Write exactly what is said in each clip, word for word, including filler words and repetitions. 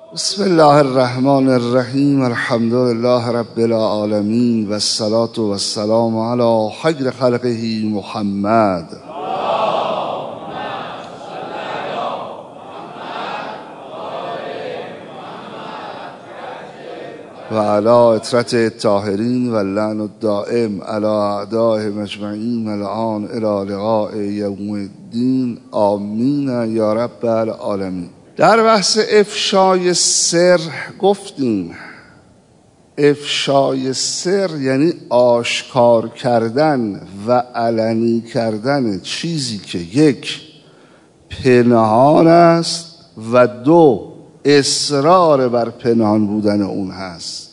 بسم الله الرحمن الرحیم. الحمد لله رب العالمین و الصلاة و السلام علی خیر خلقه محمد و علی اطرت الطاهرین و اللعن الدائم علی اعدائهم اجمعین الان الی لقاء یوم الدین. آمین یا رب العالمین. در بحث افشای سر گفتیم افشای سر یعنی آشکار کردن و علنی کردن چیزی که یک پنهان است و دو اصرار بر پنهان بودن اون هست.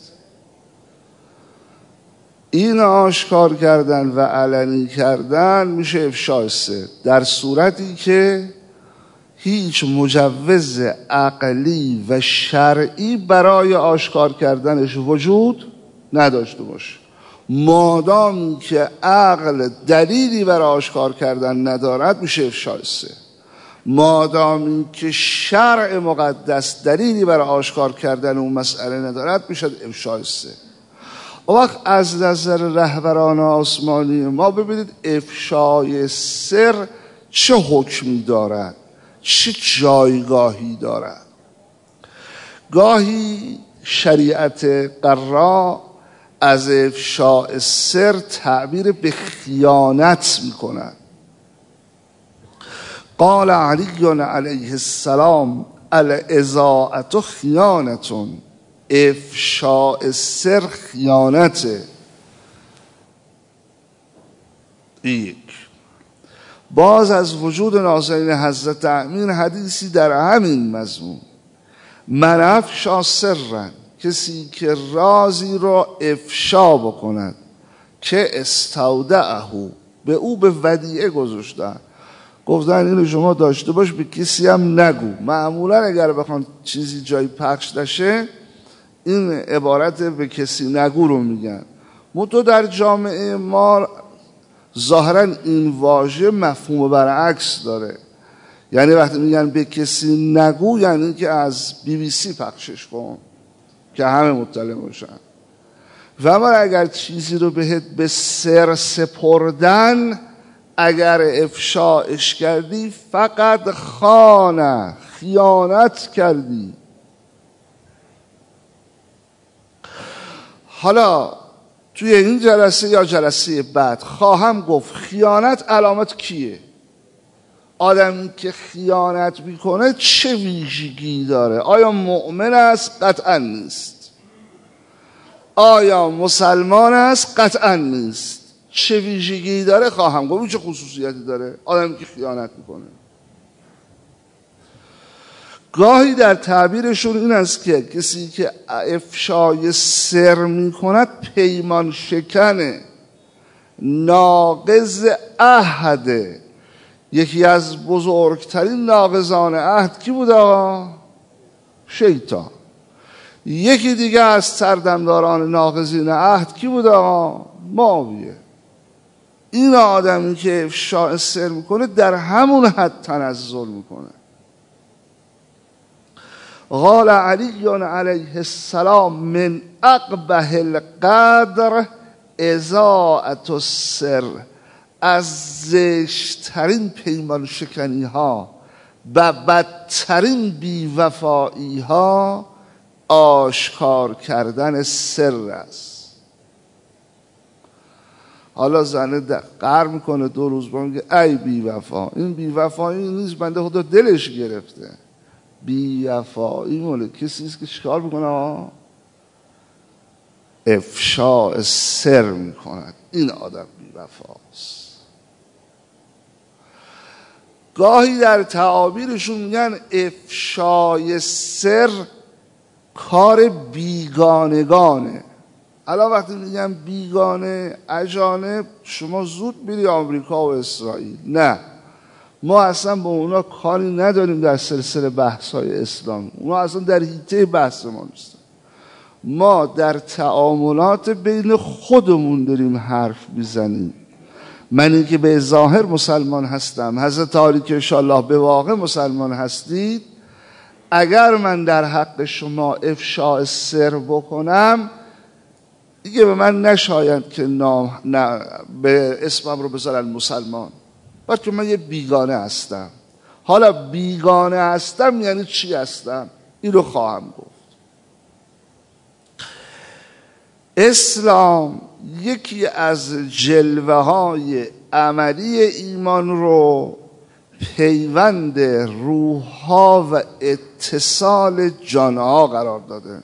این آشکار کردن و علنی کردن میشه افشای سر در صورتی که هیچ مجوز عقلی و شرعی برای آشکار کردنش وجود نداشته باشه. مادامی که عقل دلیلی برای آشکار کردن ندارد میشه افشای سر. مادامی که شرع مقدس دلیلی برای آشکار کردن اون مسئله ندارد میشه افشای سر. وقت از نظر رهبران آسمانی ما ببینید افشای سر چه حکمی دارد، چه جایگاهی دارد. گاهی شریعت قرا از افشاء سر تعبیر به خیانت می کند. قال علی علیه السلام الاذاعة خیانت، افشاء سر خیانته. یک باز از وجود نازنین حضرت امین حدیثی در همین مضمون: من افشا سرن، کسی که رازی را افشا بکند که استودعه، به او به ودیعه گذاشتن، گفتن اینو شما داشته باش، به کسی هم نگو. معمولا اگر بخوان چیزی جایی پخش نشه این عبارت به کسی نگو رو میگن. منتها در جامعه ما ظاهرا این واژه مفهوم برعکس داره. یعنی وقتی میگن به کسی نگو یعنی که از بی بی سی پخشش کن که همه مطلع باشن. و اما اگر چیزی رو بهت به سر سپردن، اگر افشاش کردی فقط خانه، خیانت کردی. حالا توی این جلسه یا جلسه بعد خواهم گفت خیانت علامت کیه؟ آدمی که خیانت میکنه چه ویژگی داره؟ آیا مؤمن است؟ قطعا نیست. آیا مسلمان است؟ قطعا نیست. چه ویژگی داره؟ خواهم گفت. چه خصوصیتی داره آدمی که خیانت میکنه؟ گاهی در تعبیرشون این است که کسی که افشای سر میکند پیمان شکنه، ناقض عهده. یکی از بزرگترین ناقضان عهد کی بود آقا؟ شیطان. یکی دیگه از سردمداران ناقضین عهد کی بود آقا؟ معاویه. این آدمی که افشای سر میکنه در همون حد تنزل میکنه. قال علی علیه السلام من اقبح القدر اذاعة السر، از زشترین پیمان شکنی ها و بدترین بیوفایی ها آشکار کردن سر است. حالا زنه قهر میکنه دو روز با میگه ای بیوفا. این بیوفایی نیست، بنده خدا دلش گرفته. بی‌وفایی مال کسی است که چیکار میکنه؟ افشاء سر میکند. این آدم بی‌وفاست. گاهی در تعابیرشون میگن افشاء سر کار بیگانگانه. الان وقتی میگن بیگانه اجانب، شما زود بیری آمریکا و اسرائیل. نه، ما اصلا با اونا کاری نداریم در سلسله بحث‌های اسلام. اونا اصلا در حیطه بحث ما نیستن. ما در تعاملات بین خودمون داریم حرف میزنیم. منی که به ظاهر مسلمان هستم، حضرت عالی که انشاءالله به واقع مسلمان هستید، اگر من در حق شما افشاء سر بکنم دیگه به من نشاید که نام نه به اسمم رو بذارن مسلمان، بلکه من یه بیگانه هستم. حالا بیگانه هستم یعنی چی هستم؟ این رو خواهم گفت. اسلام یکی از جلوه های عملی ایمان رو پیوند روح‌ها و اتصال جانها قرار داده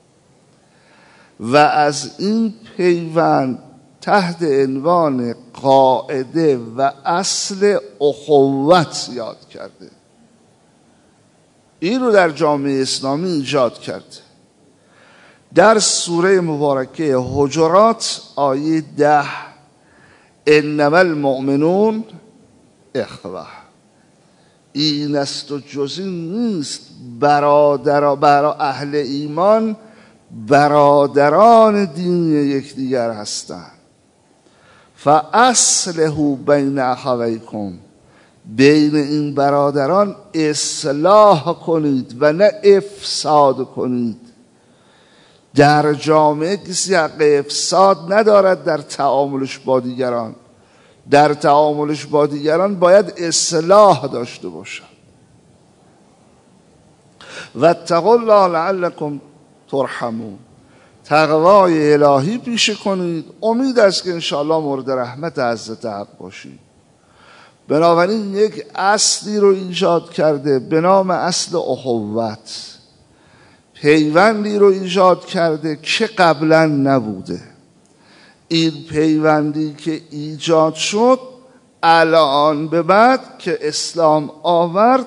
و از این پیوند تحت عنوان قاعده و اصل اخوت یاد کرده. این رو در جامعه اسلامی ایجاد کرده. در سوره مبارکه حجرات آیه ده، انما المؤمنون اخوه، این است و جز این نیست، برادر برا اهل ایمان برادران دین یکدیگر هستند. فاصلحوا بین اخویکم، بین این برادران اصلاح کنید و نه افساد کنید. در جامعه کسی حق افساد ندارد در تعاملش با دیگران. در تعاملش با دیگران باید اصلاح داشته باشد. واتقوا الله لعلکم ترحمون، تقوای الهی پیشه کنید، امید است که انشاءالله مورد رحمت حضرت حق باشید. بنابراین یک اصلی رو ایجاد کرده به نام اصل اخوت، پیوندی رو ایجاد کرده که قبلا نبوده. این پیوندی که ایجاد شد الان به بعد که اسلام آورد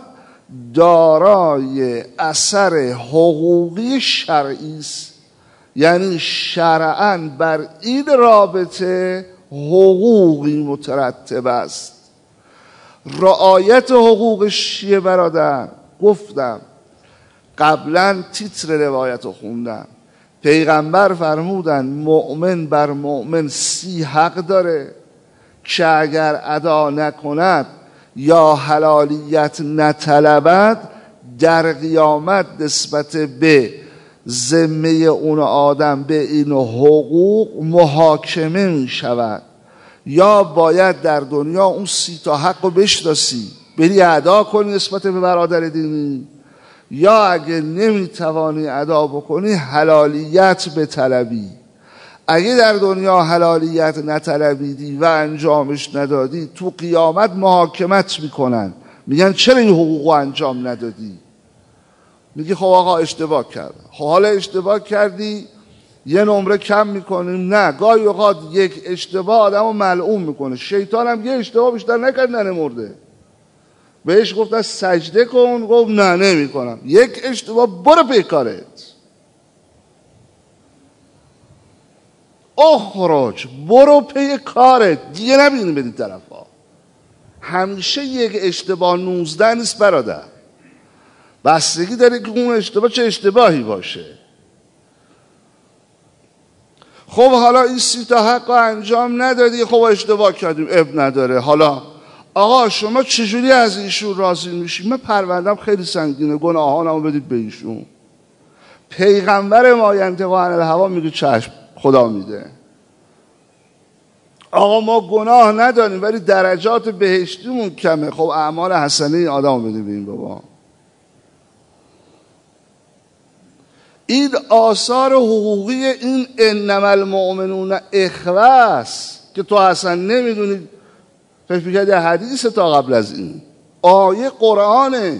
دارای اثر حقوقی شرعی است، یعنی شرعاً بر این رابطه حقوقی مترتب است. رعایت حقوقش چیه برادر؟ گفتم قبلا تیتر روایت رو خوندم. پیغمبر فرمودن مؤمن بر مؤمن سی حق داره که اگر ادا نکند یا حلالیت نطلبد در قیامت نسبت به ذمه اون آدم به این حقوق محاکمه می شود. یا باید در دنیا اون سی تا حق رو بشناسی بری ادا کنی نسبت به برادر دینی، یا اگه نمیتوانی ادا بکنی حلالیت به طلبی. اگه در دنیا حلالیت نطلبیدی و انجامش ندادی تو قیامت محاکمت میکنن، میگن چرا این حقوق انجام ندادی؟ میگی خب آقا اشتباه کردم. خب حالا اشتباه کردی یه نمره کم میکنیم؟ نه، گاهی اوقات یک اشتباه آدم رو ملعون میکنه. شیطان هم یه اشتباه بیشتر نکرد نمرده، بهش گفت سجده کن، گفت نه نمی کنم. یک اشتباه برو پی کارت، اخرج برو پی کارت، دیگه نبینی بدین طرف ها. همیشه یک اشتباه نوزده نیست برادر، بستگی داره که اون اشتباه چه اشتباهی باشه. خب حالا این سی تا حق انجام ندادی، خب اشتباه کردیم، اب نداره. حالا آقا شما چجوری از ایشون راضی میشی؟ من پروندم خیلی سنگینه، گناهانمو بدید به ایشون. پیغمبر ما ینطق عن الهوا میگه چشم، خدا میده. آقا ما گناه نداریم ولی درجات بهشتیمون کمه، خب اعمال حسنه این آدمو بده به این بابا. این آثار حقوقی این انما المؤمنون اخوه است که تو اصلا نمیدونی. فکر کرده حدیث تا قبل از این آیه قرآنه.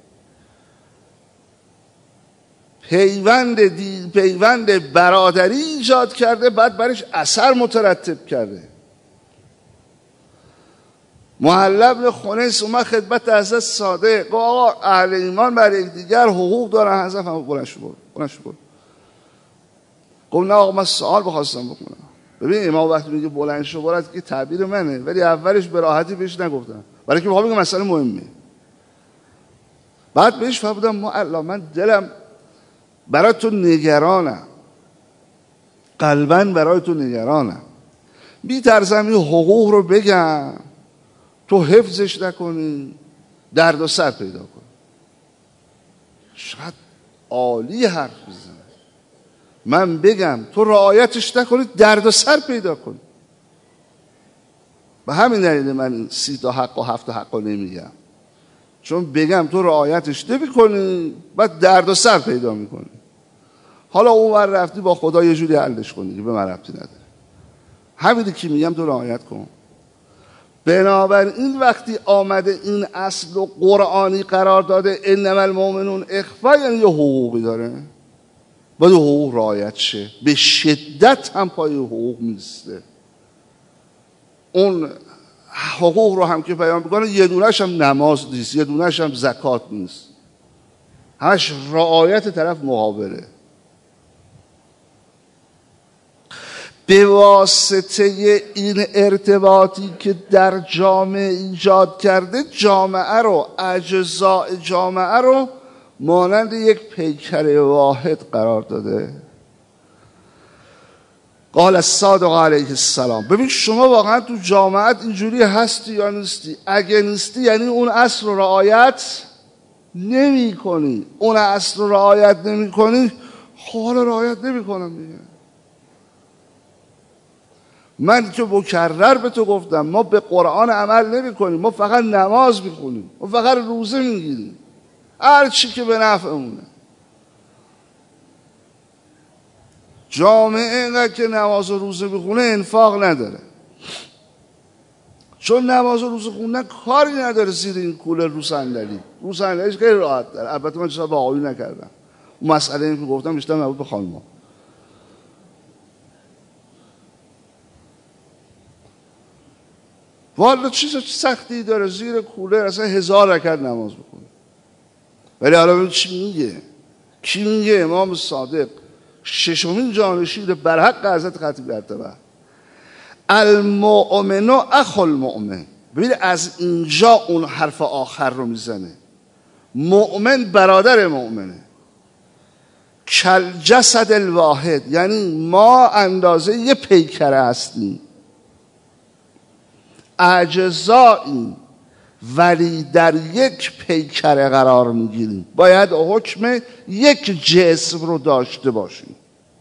پیوند دی پیوند برادری ایجاد کرده، بعد برش اثر مترتب کرده. محلب بن خنیس اومد خدمت حضرت صادق، گفت آقا اهل ایمان برای یکدیگر حقوق دارن. حضرت هم بلند شو برو بلند شو برو. گفت نه آقا من سوال بخواستم بکنم. ببین امام وقتی میگه بلند شو برو که تعبیر منه، ولی اولش به راحتی بهش نگفتم برای که میخوام بگم مسئله مهمه. بعد بهش فرمودم ما الله من دلم برای تو نگرانم، قلباً برای تو نگرانم، میترسم این حقوق رو بگم تو حفظش نکنی درد و سر پیدا کنی. چقدر عالی حرف بزنه. من بگم تو رعایتش نکنی درد و سر پیدا کنی. به همین دلیل من سی تا حق و هفت تا حق رو نمیگم، چون بگم تو رعایتش نمی کنی بعد درد و سر پیدا میکنی. حالا اون ور رفتی با خدا یه جوری حلش کنی که به من ربطی نداره. همینی که میگم تو رعایت کن. بنابراین وقتی آمده این اصل و قرآنی قرار داده انما المؤمنون اخوه، یعنی یه حقوقی داره، باید حقوق رعایت شه. به شدت هم پای حقوق میسته. اون حقوق رو هم که بیان میکنه یه دونش هم نماز نیست، یه دونش هم زکات نیست، همش رعایت طرف مقابله. به واسطه این ارتباطی که در جامعه ایجاد کرده، جامعه رو، اجزاء جامعه رو مانند یک پیکر واحد قرار داده. قال الصادق علیه السلام. ببین شما واقعا تو جامعت اینجوری هستی یا نیستی؟ اگه نیستی یعنی اون اصل رو رعایت نمی کنی. اون اصل رو رعایت نمی کنی، خب حالا رعایت نمی کنم دیگه. من که مکرر به تو گفتم ما به قرآن عمل نمی کنیم، ما فقط نماز میخونیم، ما فقط روزه میگیریم، هر چی که به نفعمونه. جامعه اینقدر که نماز و روزه بخونه انفاق نداره، چون نماز و روزه خوندن کاری نداره زیر این کولر رو صندلی. رو صندلیش خیلی راحت داره. البته من چیزا با آقایی نکردم، اون مسئله این که گفتم بیشتر مربوط به خانم‌ها. والا چیز سختی داره زیر کولر اصلا هزار رکعت نماز بخونه. ولی حالا ببین چی میگه. کی میگه؟ امام صادق، ششمین جانشین برحق حضرت خطیب ارتبه. المؤمن اخو المؤمن. ببین از اینجا اون حرف آخر رو میزنه. مؤمن برادر مؤمنه. کل جسد الواحد، یعنی ما اندازه یه پیکره هستیم، اجزایی ولی در یک پیکره قرار میگیریم. باید حکم یک جسم رو داشته باشیم.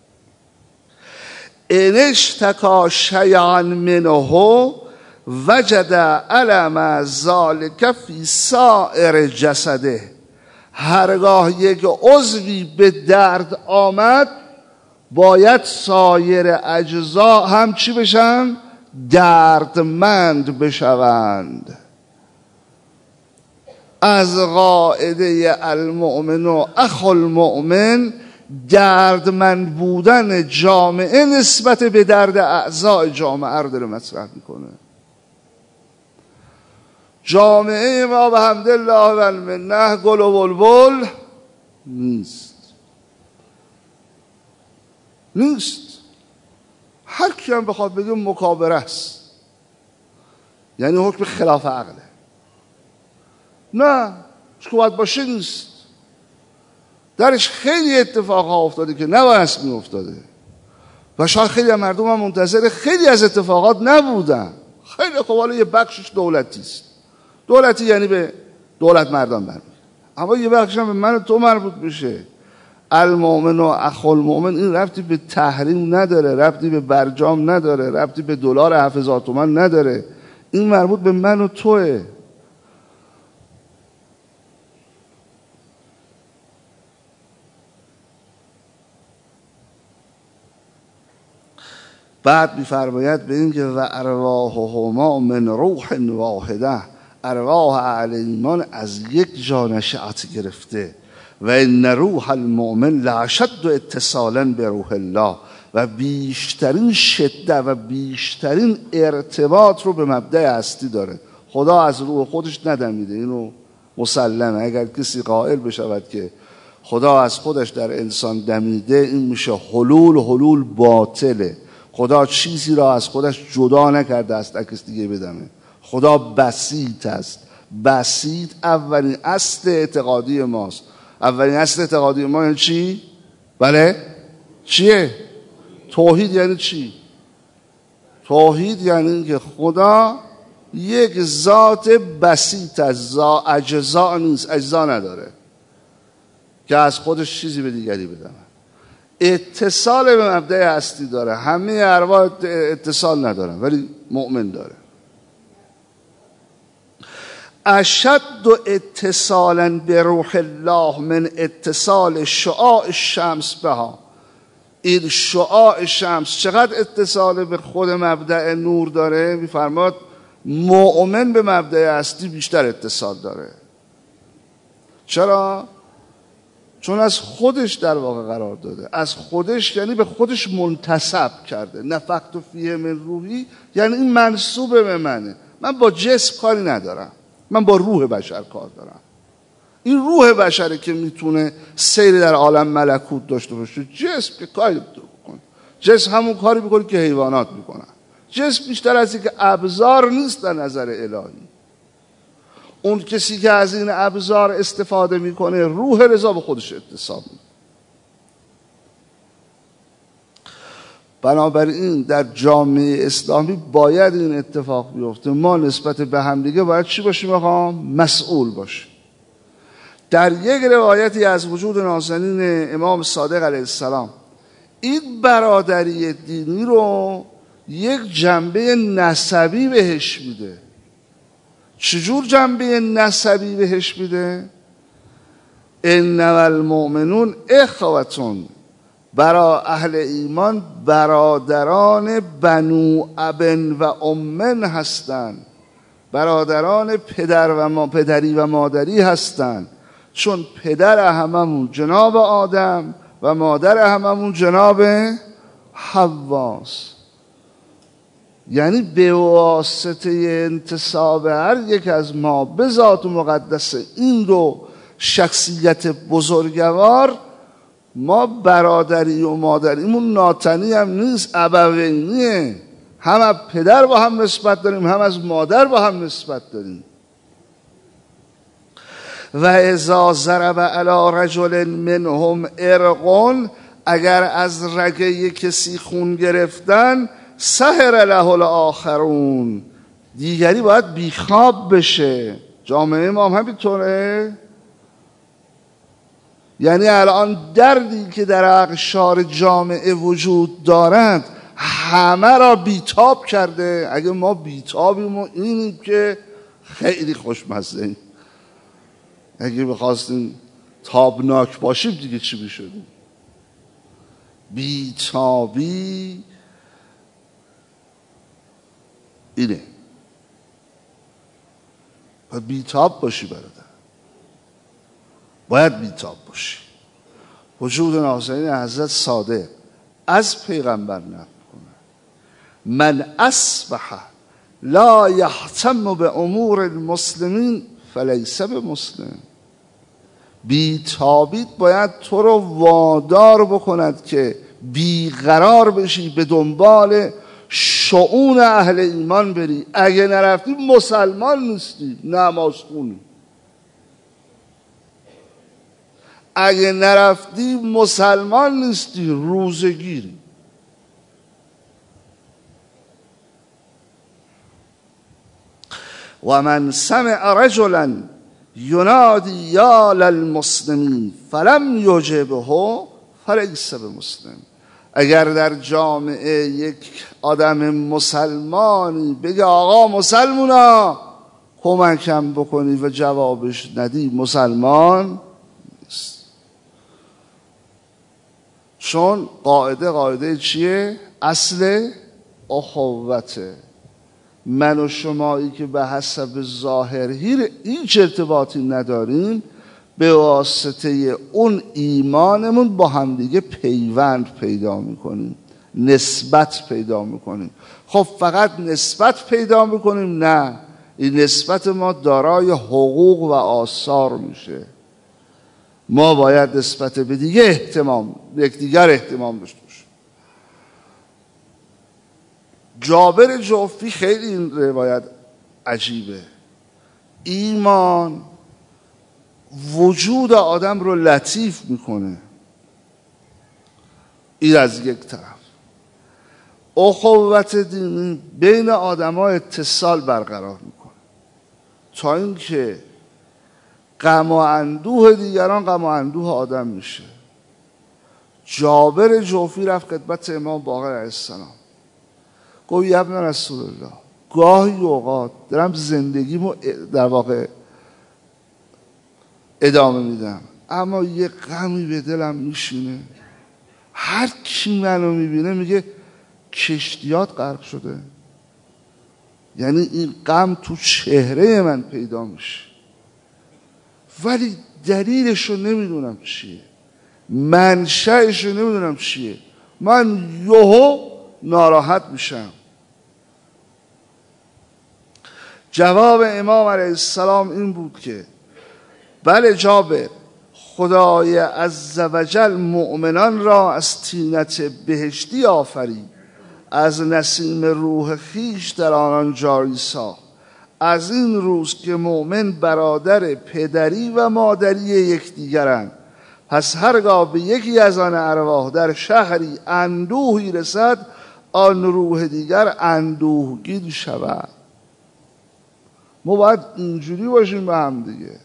ان اشتکا شیئا منه وجد الم ذلک فی سائر جسده. هرگاه یک عضوی به درد آمد باید سایر اجزا هم چی بشن؟ دردمند بشوند. از قاعده المؤمن و اخو المؤمن دردمند بودن جامعه نسبت به درد اعضای جامعه رو داره مطرح میکنه. جامعه ما به حمدالله و المنه گل و بلبل نیست نیست هر کی هم بخواد بگه مکابره است، یعنی حکم خلاف عقله. نه چون باید باشه نیست. درش خیلی اتفاقها افتاده که نباید می افتاده و شاید خیلی از مردم هم منتظر خیلی از اتفاقات نبودن. خیلی خب حالا یه بخشش دولتی است، دولتی یعنی به دولت مردم برمیاد، اما یه بخشش هم به من و تو مربوط میشه. المؤمن و اخو المؤمن این ربطی به تحریم نداره، ربطی به برجام نداره، ربطی به دلار هفت هزار تومان نداره. این مربوط به من و توه. بعد می‌فرماید به این که و ارواحهما من روح واحده، ارواح اهل ایمان از یک جا نشأت گرفته. و ان روح المؤمن لاشد اتصالا به روح الله، و بیشترین شدت و بیشترین ارتباط رو به مبدأ هستی داره. خدا از روح خودش ندمیده، اینو مسلمه. اگر کسی قائل بشود که خدا از خودش در انسان دمیده، این میشه حلول. حلول باطله. خدا چیزی را از خودش جدا نکرده است تا کسی دیگه بدمه. خدا بسیط است. بسیط اولین اصل اعتقادی ماست. اولین اصل اعتقادی ما یعنی چی؟ بله؟ چیه؟ توحید یعنی چی؟ توحید یعنی که خدا یک ذات بسیط است، اجزا نیست، اجزا نداره. که از خودش چیزی به دیگری بده. اتصال به مبدأ هستی داره. همه ارواح اتصال ندارن ولی مؤمن داره. اشد اتصالا به روح الله من اتصال شعاع الشمس بها. این شعاع شمس چقدر اتصال به خود مبدأ نور داره؟ میفرماد مؤمن به مبدأ هستی بیشتر اتصال داره. چرا؟ چون از خودش در واقع قرار داده. از خودش یعنی به خودش منتسب کرده. نفخت فیه من روحی یعنی این منسوب به منه. من با جسم کاری ندارم، من با روح بشر کار دارم. این روح بشره که میتونه سیر در عالم ملکوت داشته باشه. جسم که کاری بکنه، جسم همون کاری بکنه که حیوانات میکنن. جسم بیشتر از اینکه ابزار نیست در نظر الهی. اون کسی که از این ابزار استفاده میکنه روح رضا به خودش اتصال میکنه. بنابراین در جامعه اسلامی باید این اتفاق بیفته. ما نسبت به همدیگه باید چی باشیم آقا؟ مسئول باشیم. در یک روایتی از وجود نازنین امام صادق علیه السلام این برادری دینی رو یک جنبه نسبی بهش میده. چجور جنبه نسبی بهش میده؟ انما المؤمنون اخوتون، برای اهل ایمان برادران بنو ابن و امن هستند، برادران پدر و ما پدری و مادری هستند. چون پدر هممون جناب آدم و مادر هممون جناب حواست. یعنی به واسطه انتساب هر یک از ما به ذات مقدس این رو شخصیت بزرگوار، ما برادری و مادریمون ناتنی هم نیست، ابوینیه. هم از پدر با هم نسبت داریم، هم از مادر با هم نسبت داریم. و اذا ضرب علی رجل منهم ارق، اگر از رگه کسی خون گرفتن، سهر له الاخرون، دیگری باید بیخواب بشه. جامعه ما هم همینطوره. یعنی الان دردی که در اقشار جامعه وجود دارد همه را بیتاب کرده. اگه ما بیتابیم و اینیم که خیلی خوشمزه ایم. اگه بخواستیم تابناک باشیم دیگه چی بشدیم؟ بیتابی اینه. باید بیتاب باشی برادر، باید بیتاب باشی. وجود نازنین حضرت صادق از پیغمبر نقل کنه من اصبح لا یهتم به امور المسلمین فلیس بمسلم. بیتابیت باید تو رو وادار بکند که بیقرار بشی، به دنبال شؤون اهل ایمان بری. اگه نرفتی مسلمان نیستی، نماز خونی. اگه نرفتی مسلمان نیستی، روزگیری. و من سمع رجلا ینادی یا للمسلمین فلم یجبه فلیس بمسلم. اگر در جامعه یک آدم مسلمانی بگه آقا مسلمونا کمکم بکنی و جوابش ندی، مسلمان نیست. چون قاعده قاعده چیه؟ اصل اخوته. من و شمایی که به حسب ظاهر هیچ ارتباطی نداریم، به واسطه اون ایمانمون با همدیگه پیوند پیدا میکنیم، نسبت پیدا میکنیم. خب فقط نسبت پیدا میکنیم؟ نه، این نسبت ما دارای حقوق و آثار میشه. ما باید نسبت به دیگه احتمام، یکدیگر احتمام داشته باشیم. جابر جوفی خیلی این روایت عجیبه. ایمان وجود آدم رو لطیف میکنه، این از یک طرف. اخوت دینی بین آدم ها اتصال برقرار میکنه تا اینکه غم و اندوه دیگران غم و اندوه آدم میشه. جابر جوفی رفت خدمت امام باقر علیه السلام، گفت ابن رسول الله، گاهی اوقات دارم زندگیمو در واقع ادامه میدم اما یه غمی به دلم میشینه. هر کی منو میبینه میگه کشتیات غرق شده، یعنی این غم تو چهره من پیدا میشه ولی دلیلشو نمیدونم چیه، منشأشو نمیدونم چیه، من یهو ناراحت میشم. جواب امام علیه السلام این بود که بله جابر، خدای عزوجل مؤمنان را از طینت بهشتی آفرید، از نسیم روح خیش در آنان جاری ساخت. از این روز که مؤمن برادر پدری و مادری یکدیگرند، پس هرگاه به یکی از آن ارواح در شهری اندوهی رسد، آن روح دیگر اندوهگین شود. ما باید اینجوری باشیم به هم دیگه.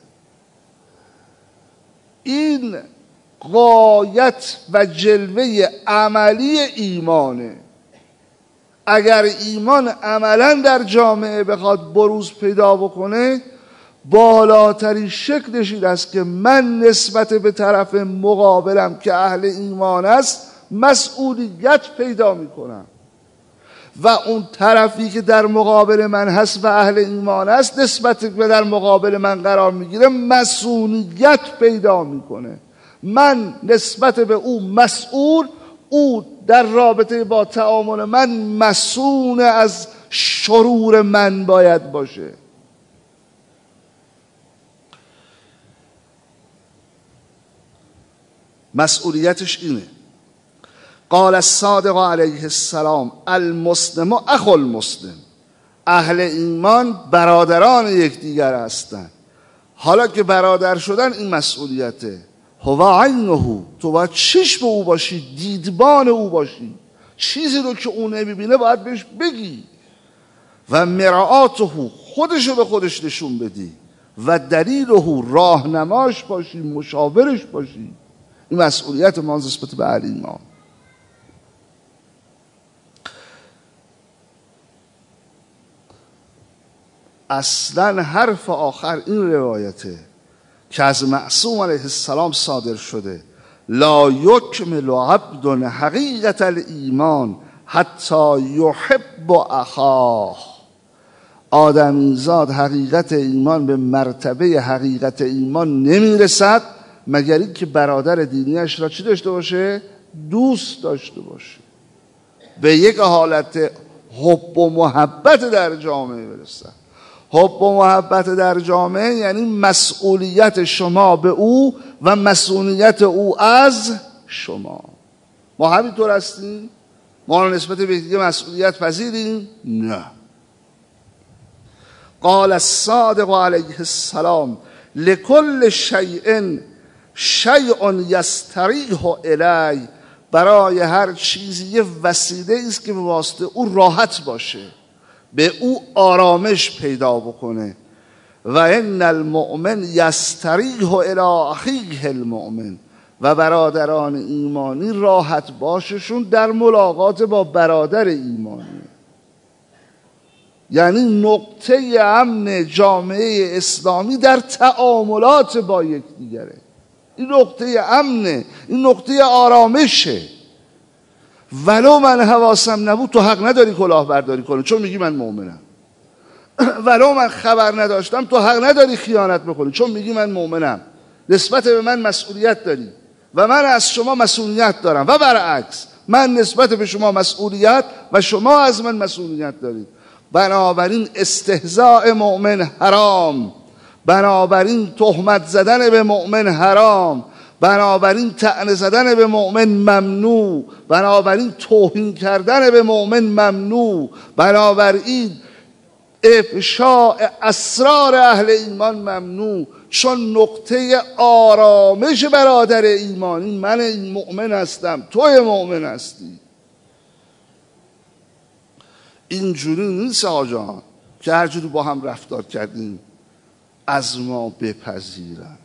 این غایت و جلوه عملی ایمانه. اگر ایمان عملا در جامعه بخواد بروز پیدا بکنه، بالاترین شکلش این است که من نسبت به طرف مقابلم که اهل ایمان است مسئولیت پیدا میکنم و اون طرفی که در مقابل من هست و اهل ایمان است نسبت به در مقابل من قرار میگیره مسئولیت پیدا میکنه. من نسبت به او مسئول، او در رابطه با تعامل من مسئول از شرور من باید باشه. مسئولیتش اینه. قال الصادق علیه السلام المسلم اخو المسلم، اهل ایمان برادران یکدیگر هستند. حالا که برادر شدن این مسئولیته. هو عینه، تو باید چشم او باشی، دیدبان او باشی، چیزی رو که اون نمیبینه باید بهش بگی. و مرآته، خودشو به خودش نشون بدی. و دلیله، راهنماش باشی، مشاورش باشی. این مسئولیت ما نسبت به اهل ایمان. اصلا حرف آخر این روایته که از معصوم علیه السلام صادر شده، لا یکمل عبد حقیقت الایمان حتی یحب اخاه. آدمیزاد حقیقت ایمان به مرتبه حقیقت ایمان نمیرسد مگر این که برادر دینیش را چی داشته باشه؟ دوست داشته باشه، به یک حالت حب و محبت در جامعه برسد. حب و محبت در جامعه یعنی مسئولیت شما به او و مسئولیت او از شما. ما همینطور هستیم؟ ما نسبت به دیگه مسئولیت پذیریم؟ نه. قال الصادق علیه السلام لکل شیء شیء یستریح الی، برای هر چیزی یه وسیله است که به واسطه او راحت باشه، به او آرامش پیدا بکنه. و ان المؤمن یستریح الی اخیه المؤمن، و برادران ایمانی راحت باششون در ملاقات با برادر ایمانی. یعنی نقطه امن جامعه اسلامی در تعاملات با یکدیگره. این نقطه امنه، این نقطه آرامشه. ولو من حواسم نبود تو حق نداری کلاهبرداری کنی چون میگی من مؤمنم. ولو من خبر نداشتم تو حق نداری خیانت بکنی چون میگی من مؤمنم. نسبت به من مسئولیت داری و من از شما مسئولیت دارم و برعکس، من نسبت به شما مسئولیت و شما از من مسئولیت دارید. بنابراین استهزاء مؤمن حرام، بنابراین تهمت زدن به مؤمن حرام، بنابراین طعنه زدن به مؤمن ممنوع، بنابراین توهین کردن به مؤمن ممنوع، بنابراین افشاء اسرار اهل ایمان ممنوع. چون نقطه آرامش برادر ایمانی من این مؤمن هستم، توی مؤمن هستی. اینجوری نیست آقا جان که هر جوری با هم رفتار کردیم از ما بپذیرن.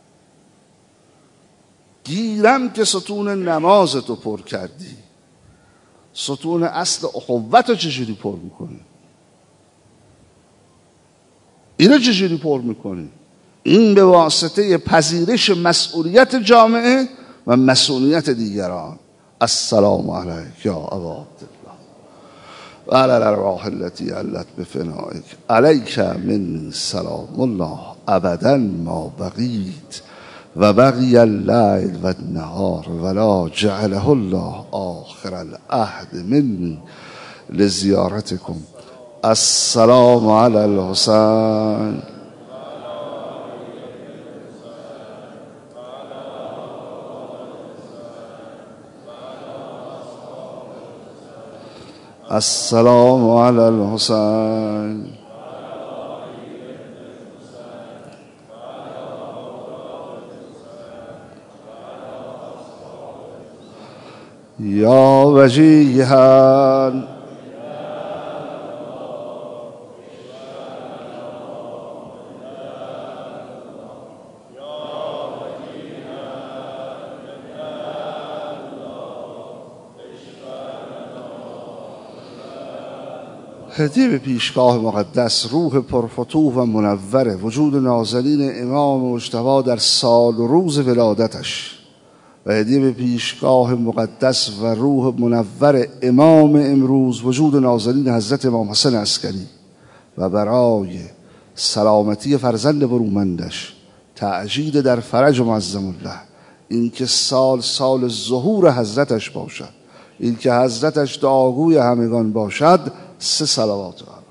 گیرم که ستون نماز تو پر کردی، ستون اصل اخوت رو چجوری پر میکنی؟ اینو چجوری پر میکنی؟ این به واسطه پذیرش مسئولیت جامعه و مسئولیت دیگران. السلام علیک یا ابا عبدالله و علی الارواح التي علت بفنائک علیک من سلام الله ابدا ما بقیت و بقی اللیل و النهار ولا جعله الله آخر العهد منی لزیارتکم. السلام علی الحسین السلام علی الحسین یا وجیها هدیه به پیشگاه مقدس روح پرفتوح و منور وجود نازلین امام مجتبی در سال و روز ولادتش و هدیه به پیشگاه مقدس و روح منور امام امروز وجود نازلین حضرت امام حسن عسکری و برای سلامتی فرزند برومندش تعجیل در فرج معظم الله، این که سال سال ظهور حضرتش باشد، این که حضرتش دعاگوی همگان باشد. سه صلوات